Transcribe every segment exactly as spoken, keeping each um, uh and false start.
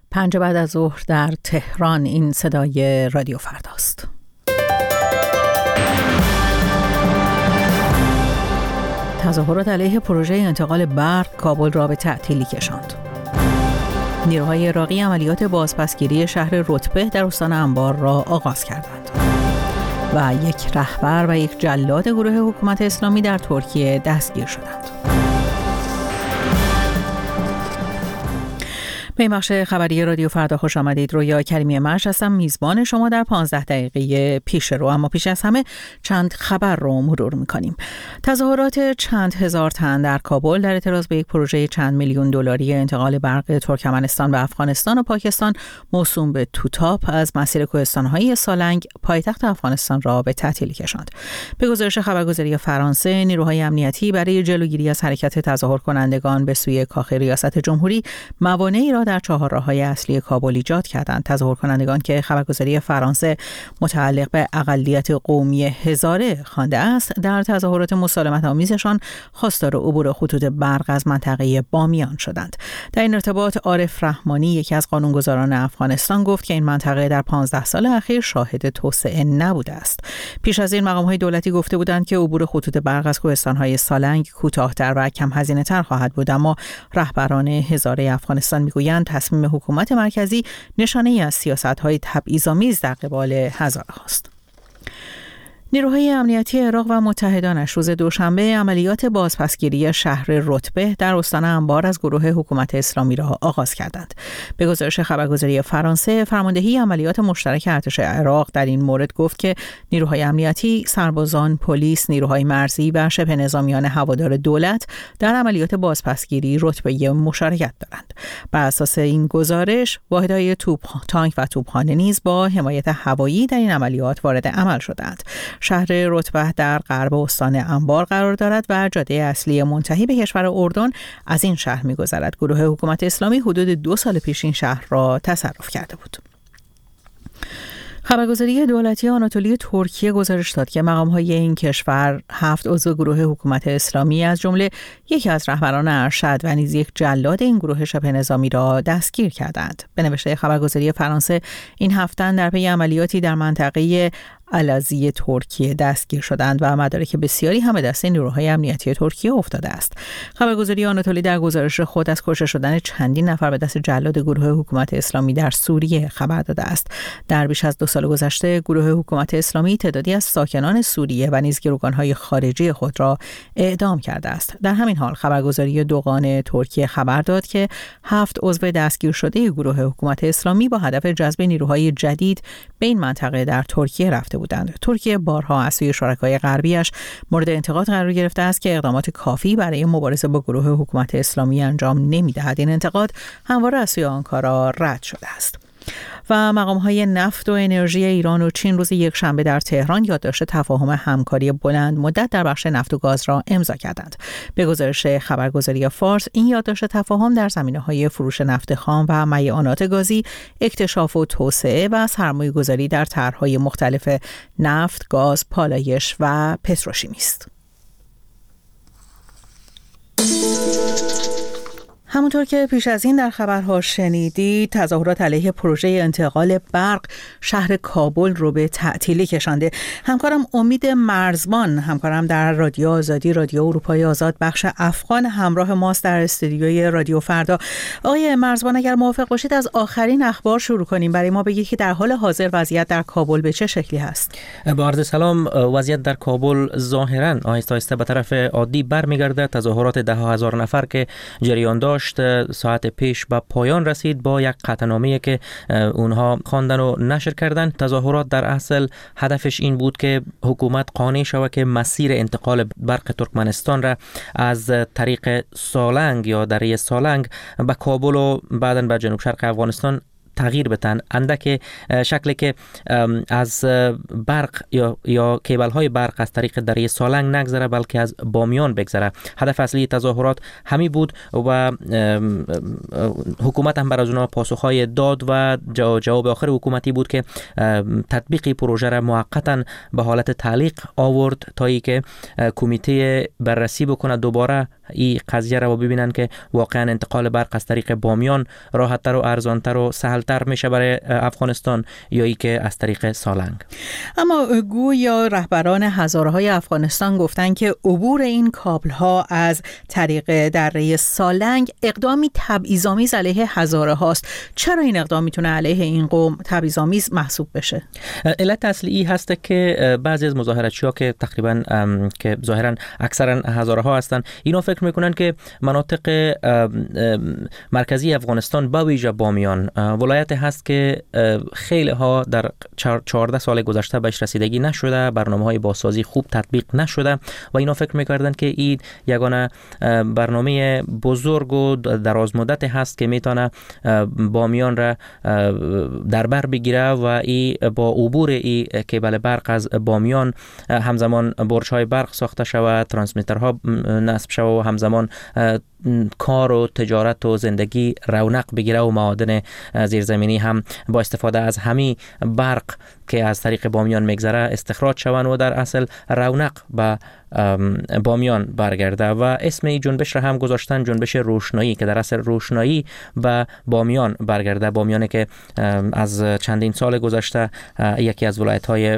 پنج بعد از ظهر در تهران. این صدای رادیو فرداست. تظاهرات علیه پروژه انتقال برق کابل را به تعطیلی کشاند. نیروهای عراقی عملیات بازپسگیری شهر رتبه در استان انبار را آغاز کردند. و یک رهبر و یک جلاد گروه حکومت اسلامی در ترکیه دستگیر شدند. به این بخش خبری رادیو فردا خوش آمدید. رویا کریمی مرش هستم، میزبان شما در پانزده دقیقه پیش رو. اما پیش از همه چند خبر رو مرور میکنیم. تظاهرات چند هزار تن در کابل در اعتراض به یک پروژه چند میلیون دلاری انتقال برق ترکمنستان به افغانستان و پاکستان موسوم به توتاپ از مسیر کوهستان‌های سالنگ پایتخت افغانستان را به تعطیلی کشاند. به گزارش خبرگزاری فرانسه، نیروهای امنیتی برای جلوگیری از حرکت تظاهر کنندگان به سوی کاخ ریاست جمهوری موانعی را در چهارراه‌های اصلی کابل ایجاد کردند. تظاهر کنندگان که خبرگزاری فرانسه متعلق به اقلیت قومی هزاره خوانده است، در تظاهرات مسالمت آمیزشان خواستار عبور خطوط برق از منطقه بامیان شدند. در این ارتباط عارف رحمانی، یکی از قانونگذاران افغانستان، گفت که این منطقه در پانزده سال اخیر شاهد توسعه نبوده است. پیش از این مقام‌های دولتی گفته بودند که عبور خطوط برق از کوهستان‌های سالنگ کوتاه‌تر و کم هزینه‌تر خواهد بود، اما رهبران هزاره افغانستان می‌گویند تصمیم حکومت مرکزی نشانه‌ای از سیاست‌های تبعیض‌آمیز در قبال هزاره است. نیروهای امنیتی عراق و متحدانش روز دوشنبه عملیات بازپسگیری شهر رتبه در استان انبار از گروه حکومت اسلامی را آغاز کردند. به گزارش خبرگزاری فرانسه، فرماندهی عملیات مشترک ارتش عراق در این مورد گفت که نیروهای امنیتی، سربازان، پلیس، نیروهای مرزی و شبه نظامیان هوادار دولت در عملیات بازپسگیری رتبه مشارکت دارند. بر اساس این گزارش، واحدهای توپ تانک و توپخانه نیز با حمایت هوایی در این عملیات وارد عمل شدند. شهر رتبه در غرب استان انبار قرار دارد و جاده اصلی منتهی به کشور اردن از این شهر می‌گذرد. گروه حکومت اسلامی حدود دو سال پیش این شهر را تصرف کرده بود. خبرگزاری دولتی آناتولی ترکیه گزارش داد که مقام‌های این کشور هفت عضو گروه حکومت اسلامی از جمله یکی از رهبران ارشد و نیز یک جلاد این گروه شبه نظامی را دستگیر کردند. به نوشته خبرگزاری فرانسه، این هفت تن در پی عملیاتی در منطقه الازی ترکیه دستگیر شدند و مدارک بسیاری هم به دست نیروهای امنیتی ترکیه افتاده است. خبرگزاری آناتولی در گزارش خود از کشته شدن چندین نفر به دست جلاد گروه حکومت اسلامی در سوریه خبر داده است. در بیش از دو سال گذشته گروه حکومت اسلامی تعدادی از ساکنان سوریه و نیز گروگان‌های خارجی خود را اعدام کرده است. در همین حال خبرگزاری دوغان ترکیه خبر داد که هفت عضو دستگیر شده گروه حکومت اسلامی با هدف جذب نیروهای جدید به این منطقه در ترکیه رفته بودند. ترکیه بارها از سوی شرکای غربیش مورد انتقاد قرار گرفته است که اقدامات کافی برای مبارزه با گروه حکومت اسلامی انجام نمی‌دهد. این انتقاد همواره از سوی آنکارا رد شده است. و مقام‌های نفت و انرژی ایران و چین روز یکشنبه در تهران یادداشت تفاهم همکاری بلند مدت در بخش نفت و گاز را امضا کردند. به گزارش خبرگزاری فارس، این یادداشت تفاهم در زمینه‌های فروش نفت خام و میعانات گازی، اکتشاف و توسعه و سرمایه‌گذاری در طرح‌های مختلف نفت، گاز، پالایش و پتروشیمی است. همونطور که پیش از این در خبرها شنیدید، تظاهرات علیه پروژه انتقال برق شهر کابل رو به تعطیلی کشانده. همکارم امید مرزبان، همکارم در رادیو آزادی، رادیو اروپای آزاد بخش افغان، همراه ماست در استودیوی رادیو فردا. آقای مرزبان، اگر موافق باشید از آخرین اخبار شروع کنیم. برای ما بگید که در حال حاضر وضعیت در کابل به چه شکلی هست؟ با عرض سلام، وضعیت در کابل ظاهراً آهسته آهسته به طرف عادی برمیگرده. تظاهرات ده هزار نفر که جریان داشت ساعت پیش به پایان رسید با یک قطعنامه‌ای که اونها خواندن و نشر کردن. تظاهرات در اصل هدفش این بود که حکومت قانع شود که مسیر انتقال برق ترکمنستان را از طریق سالنگ یا دره سالنگ به کابل و بعداً به جنوب شرق افغانستان تغییر بدن. اندک شکلی که از برق یا یا کیبل های برق از طریق دره سالنگ نگذره بلکه از بامیان بگذره. هدف اصلی تظاهرات همی بود و حکومت هم بر از اونها پاسخهای داد و جواب آخر حکومتی بود که تطبیق پروژه را موقتا به حالت تعلیق آورد تا ای که کمیته بررسی بکنه دوباره این قضیه را ببینن که واقعا انتقال برق از طریق بامیان راحت‌تر و ارزان‌تر و سهل‌تر میشه برای افغانستان یا ای که از طریق سالنگ. اما گویا رهبران هزاره‌های افغانستان گفتن که عبور این کابل‌ها از طریق دره سالنگ اقدامی تبعیض‌آمیز علیه هزاره هاست. چرا این اقدام میتونه علیه این قوم تبعیض‌آمیز محسوب بشه؟ علت اصلی ای هست که بعضی از مظاهراتچی‌ها که تقریباً که ظاهراً اکثرا هزاره ها هستن، اینا فکر میکنن که مناطق مرکزی افغانستان با ویژه بامیان ولایت هست که خیلی ها در چهارده سال گذشته بهش رسیدگی نشده، برنامه‌های بازسازی خوب تطبیق نشده و اینا فکر میکردن که این یگانه برنامه بزرگ و دراز مدت هست که میتونه بامیان را در بر بگیره و ای با عبور ای کیبل برق از بامیان همزمان برج‌های برق ساخته شود، ترانسمیترها نصب شود و همزمان کار و تجارت و زندگی رونق بگیره و معادن زیرزمینی هم با استفاده از همین برق که از طریق بامیان میگذره استخراج شوند و در اصل رونق به بامیان برگرده و اسم این جنبش را هم گذاشتن جنبش روشنایی که در اصل روشنایی به بامیان برگرده. بامیانی که از چندین سال گذشته یکی از ولایت‌های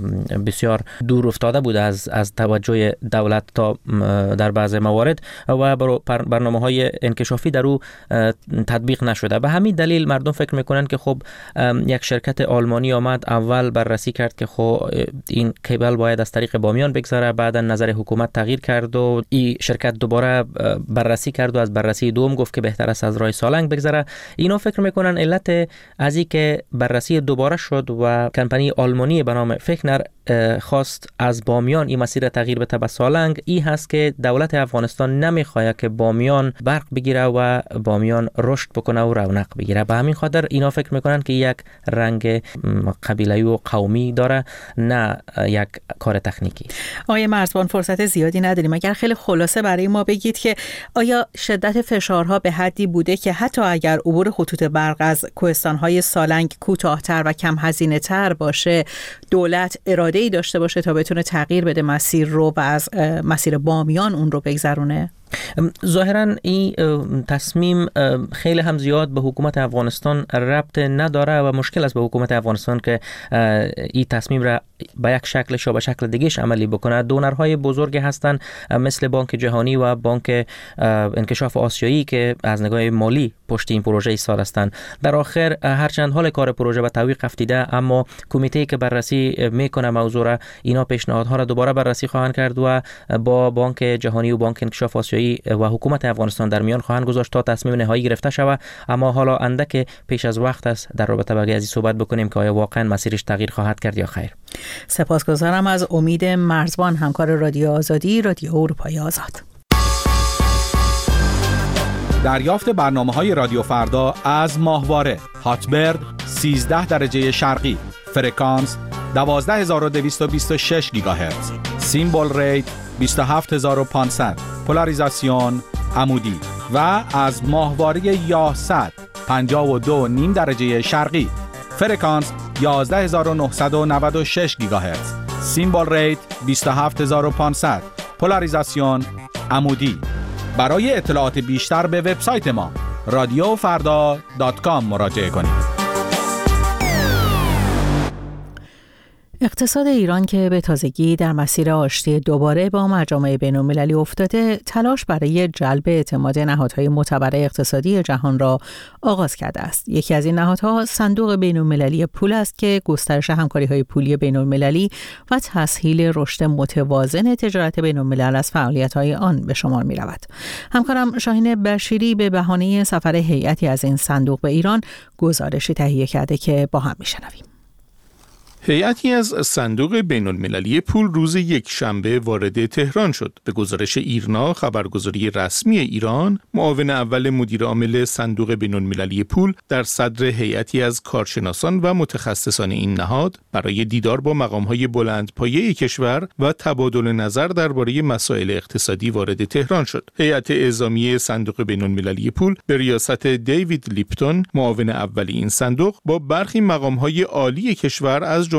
بسیار دور افتاده بوده از از توجه دولت تا در بعض موارد و برنامه‌های انکشافی در او تطبیق نشده. به همین دلیل مردم فکر میکنن که خب یک شرکت آلمانی آمد اول بررسی کرد که خب این کیبل باید از طریق بامیان بگذره، بعدا نظر حکومت تغییر کرد و این شرکت دوباره بررسی کرد و از بررسی دوم گفت که بهتر است از راه سالنگ بگذره. اینا فکر میکنن علت از این که بررسی دوباره شد و کمپانی آلمانی به نام فکنر خواست از بامیان این مسیر تغییر بده به سالنگ، این هست که دولت افغانستان نمیخواد که بامیان برق بگیره و بامیان رشد بکنه و رونق بگیره. به همین خاطر اینا فکر میکنن که یک رنگ قبیله‌ای و قومی داره نه یک کار تکنیکی. آقای مرزبان فرصت زیادی نداریم، اگر خیلی خلاصه برای ما بگید که آیا شدت فشارها به حدی بوده که حتی اگر عبور خطوط برق از کوهستان‌های سالنگ کوتاه‌تر و کم هزینه‌تر باشه دولت اراده‌ای داشته باشه تا بتونه تغییر بده مسیر رو و از مسیر بامیان اون رو بگذرونه؟ ظاهراً این تصمیم خیلی هم زیاد به حکومت افغانستان ربط نداره و مشکل است به حکومت افغانستان که این تصمیم را به یک شکلش یا به شکل دیگهش عملی بکنه. دونرهای بزرگ هستن مثل بانک جهانی و بانک انکشاف آسیایی که از نگاه مالی پشت این پروژه ایستاده هستند. در آخر هرچند حال کار پروژه به توقف افتاده، اما کمیته که بررسی میکنه موضوع را، اینا پیشنهادها را دوباره بررسی خواهند کرد و با بانک جهانی و بانک انکشاف آسیایی و حکومت افغانستان در میان خواهند گذاشت تا تصمیم نهایی گرفته شود. اما حالا اندک پیش از وقت است در رابطه با این صحبت بکنیم که آیا واقعا مسیرش تغییر خواهد کرد یا خیر. سپاسگزارم از امید مرزبان، همکار رادیو آزادی، رادیو اروپای آزاد. دریافت برنامه‌های رادیو فردا از ماهواره هاتبرد سیزده درجه شرقی، فرکانس دوازده هزار و دویست و بیست و شش گیگاهرتز، سیمبل ریت بیست و هفت هزار و پانصد، پولاریزاسیون عمودی و از ماهواره یاهصد پنجاه و دو و نیم درجه شرقی، فرکانس یازده هزار و نهصد و نود و شش گیگاهرتز، سیمبل ریت بیست و هفت هزار و پانصد، پولاریزاسیون عمودی. برای اطلاعات بیشتر به وبسایت ما رادیو فردا دات کام مراجعه کنید. اقتصاد ایران که به تازگی در مسیر آشتی دوباره با مجامع بین‌المللی افتاده، تلاش برای جلب اعتماد نهادهای معتبر اقتصادی جهان را آغاز کرده است. یکی از این نهادها صندوق بین‌المللی پول است که گسترش همکاری‌های پولی بین‌المللی و تسهیل رشد متوازن تجارت بین‌الملل از فعالیت‌های آن به شمار می‌رود. همکارم شاهین بشیری به بهانه سفر هیئتی از این صندوق به ایران گزارشی تهیه کرده که با هم می‌شنویم. هیئتی از صندوق بین‌المللی پول روز یک شنبه وارد تهران شد. به گزارش ایرنا، خبرگزاری رسمی ایران، معاون اول مدیر عامل صندوق بین‌المللی پول در صدر هیئتی از کارشناسان و متخصصان این نهاد برای دیدار با مقام‌های بلندپایه کشور و تبادل نظر درباره مسائل اقتصادی وارد تهران شد. هیئت اعزامی صندوق بین‌المللی پول به ریاست دیوید لیپتون، معاون اول این صندوق، با برخی مقام‌های عالی کشور از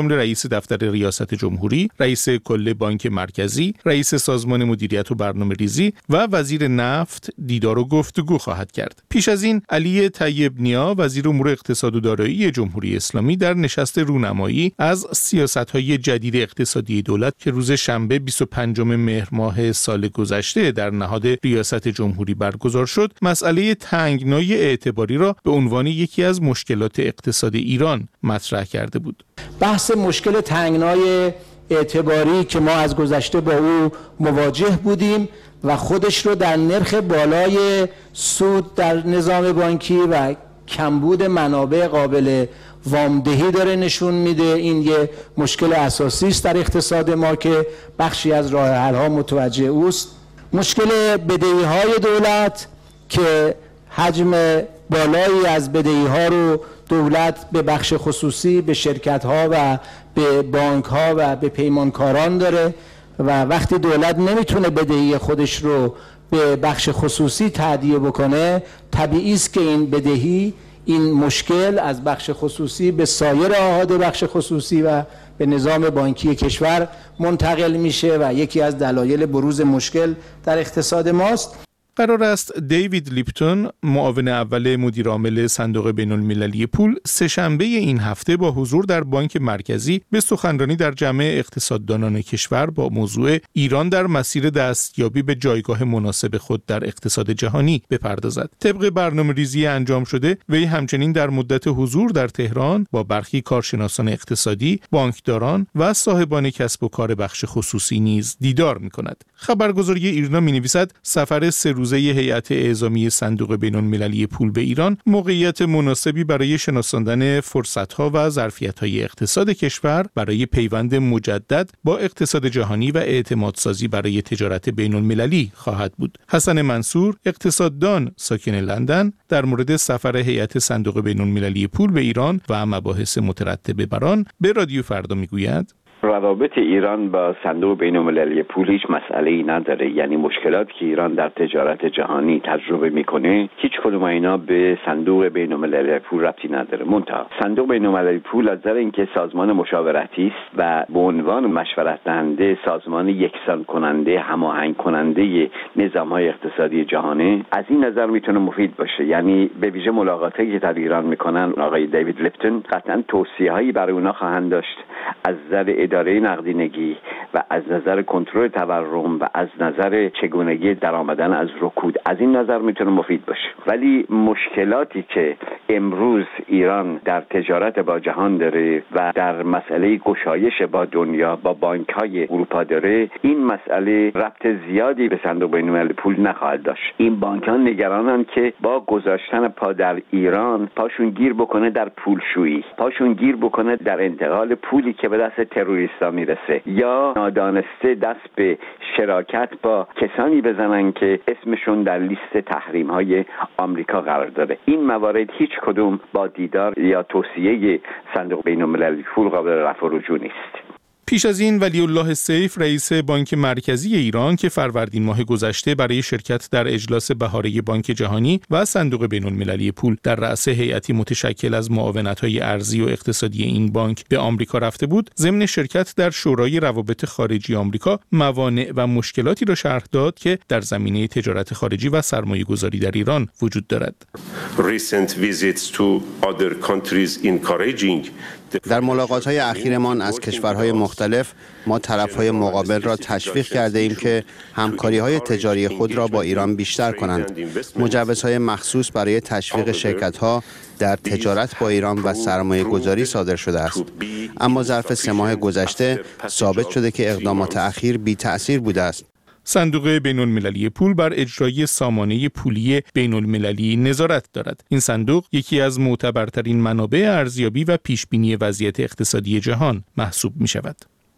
از جمله رئیس دفتر ریاست جمهوری، رئیس کل بانک مرکزی، رئیس سازمان مدیریت و برنامه‌ریزی و وزیر نفت دیدار و گفتگو خواهد کرد. پیش از این علی طیب نیا وزیر امور اقتصاد و دارایی جمهوری اسلامی در نشست رونمایی از سیاست‌های جدید اقتصادی دولت که روز شنبه بیست و پنجم مهر ماه سال گذشته در نهاد ریاست جمهوری برگزار شد، مسئله تنگنای اعتباری را به عنوان یکی از مشکلات اقتصاد ایران مطرح کرده بود. بحث مشکل تنگنای اعتباری که ما از گذشته با او مواجه بودیم و خودش رو در نرخ بالای سود در نظام بانکی و کمبود منابع قابل وامدهی داره نشون میده. این یه مشکل اساسی است در اقتصاد ما که بخشی از راه حل ها متوجه اوست. مشکل بدهی های دولت که حجم بالایی از بدهی ها رو دولت به بخش خصوصی، به شرکت ها و به بانک ها و به پیمانکاران داره و وقتی دولت نمیتونه بدهی خودش رو به بخش خصوصی تهدیه بکنه، طبیعی است که این بدهی، این مشکل از بخش خصوصی به سایر احاد بخش خصوصی و به نظام بانکی کشور منتقل میشه و یکی از دلایل بروز مشکل در اقتصاد ماست. قرار است دیوید لیپتون، معاون اول مدیر عامل صندوق بین‌المللی پول، سه‌شنبه این هفته با حضور در بانک مرکزی به سخنرانی در جمع اقتصاددانان کشور با موضوع ایران در مسیر دستیابی به جایگاه مناسب خود در اقتصاد جهانی بپردازد. طبق برنامه‌ریزی انجام شده، وی همچنین در مدت حضور در تهران با برخی کارشناسان اقتصادی، بانکداران و صاحبان کسب و کار بخش خصوصی نیز دیدار می‌کند. خبرگزاری ایرنا می‌نویسد سفر سه روزه هیئت اعزامی صندوق بین‌المللی پول به ایران موقعیت مناسبی برای شناساندن فرصت‌ها و ظرفیت‌های اقتصاد کشور برای پیوند مجدد با اقتصاد جهانی و اعتمادسازی برای تجارت بین‌المللی خواهد بود. حسن منصور، اقتصاددان ساکن لندن، در مورد سفر هیئت صندوق بین‌المللی پول به ایران و مباحث مترتب بر آن به رادیو فردا میگوید: روابط ایران با صندوق بین‌المللی پول هیچ مسئله‌ای نداره. یعنی مشکلاتی که ایران در تجارت جهانی تجربه میکنه هیچ کدوم اینا به صندوق بین‌المللی پول ربطی نداره. منتها صندوق بین‌المللی پول از نظر اینکه سازمان مشاورتی است و به عنوان مشورت دهنده سازمان یکسان کننده، هماهنگ کننده نظام‌های اقتصادی جهانی، از این نظر میتونه مفید باشه. یعنی به ویژه ملاقاتی که در ایران میکنن آقای دیوید لیپتون قطعاً توصیه‌هایی برای اونها خواهند داشت از نظر اداره نقدینگی و از نظر کنترل تورم و از نظر چگونگی درآمدن از رکود. از این نظر میتونه مفید باشه. ولی مشکلاتی که امروز ایران در تجارت با جهان داره و در مسئله گشایش با دنیا با بانک‌های اروپا داره، این مسئله ربط زیادی به صندوق بین‌المللی پول نخواهد داشت. این بانک‌ها نگرانن که با گذاشتن پا در ایران پاشون گیر بکنه در پولشویی، پاشون گیر بکنه در انتقال پولی که به دست تروریستا میرسه، یا نادانسته دست به شراکت با کسانی بزنن که اسمشون در لیست تحریم‌های آمریکا قرار داره. این موارد هیچ کدوم با دیدار یا توصیه صندوق بین‌المللی پول قابل رفع و رجوع نیست. پیش از این ولی الله سیف رئیس بانک مرکزی ایران که فروردین ماه گذشته برای شرکت در اجلاس بهاره بانک جهانی و صندوق بین‌المللی پول در رأس هیئتی متشکل از معاونت‌های ارزی و اقتصادی این بانک به آمریکا رفته بود، ضمن شرکت در شورای روابط خارجی آمریکا موانع و مشکلاتی را شرح داد که در زمینه تجارت خارجی و سرمایه‌گذاری در ایران وجود دارد. Recent visits to other countries encouraging در ملاقات‌های اخیرمان از کشورهای مختلف ما طرف‌های مقابل را تشویق کرده ایم که همکاری‌های تجاری خود را با ایران بیشتر کنند. مجوزهای مخصوص برای تشویق شرکت‌ها در تجارت با ایران و سرمایه‌گذاری صادر شده است. اما ظرف سه ماه گذشته ثابت شده که اقدامات اخیر بی‌تأثیر بوده است. صندوق بین‌المللی پول بر اجرای سامانه پولی بین‌المللی نظارت دارد. این صندوق یکی از معتبرترین منابع ارزیابی و پیشبینی وضعیت اقتصادی جهان محسوب می شود.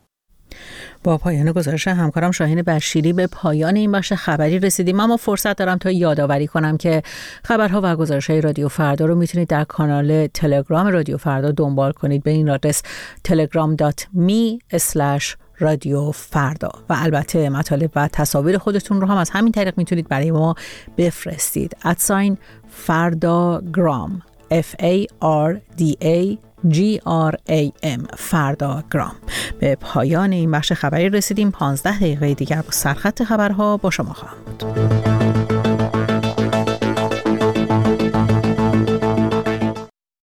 با پایان گزارش همکارم شاهین بشیری به پایان این بخش خبری رسیدیم، اما فرصت دارم تا یادآوری کنم که خبرها و گزارش‌های رادیو فردا رو میتونید در کانال تلگرام رادیو فردا دنبال کنید به این آدرس تلگرام دات می اسلش رادیو فردا، و البته مطالب و تصاویر خودتون رو هم از همین طریق میتونید برای ما بفرستید. ادساین فردا گرام F A R D A جی آر ای ام فردا گرام. به پایان این بخش خبری رسیدیم. پانزده دقیقه دیگر با سرخط خبرها با شما خواهم بود.